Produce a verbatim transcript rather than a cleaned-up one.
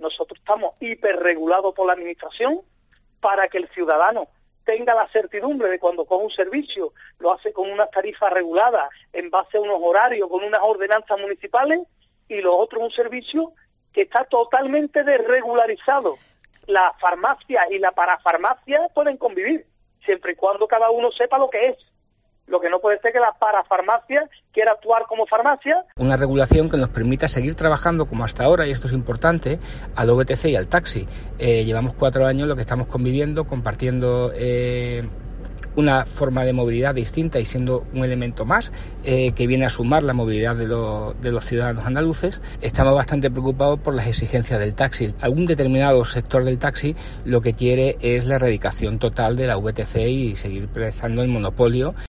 Nosotros estamos hiperregulados por la administración para que el ciudadano tenga la certidumbre de cuando coge un servicio, lo hace con unas tarifas reguladas, en base a unos horarios, con unas ordenanzas municipales, y lo otro es un servicio que está totalmente desregularizado. La farmacia y la parafarmacia pueden convivir, siempre y cuando cada uno sepa lo que es. Lo que no puede ser que la parafarmacia quiera actuar como farmacia. Una regulación que nos permita seguir trabajando como hasta ahora, y esto es importante, al V T C y al taxi. Eh, llevamos cuatro años lo que estamos conviviendo, compartiendo eh, una forma de movilidad distinta y siendo un elemento más eh, que viene a sumar la movilidad de, lo, de los ciudadanos andaluces. Estamos bastante preocupados por las exigencias del taxi. Algún determinado sector del taxi lo que quiere es la erradicación total de la V T C y seguir prestando el monopolio.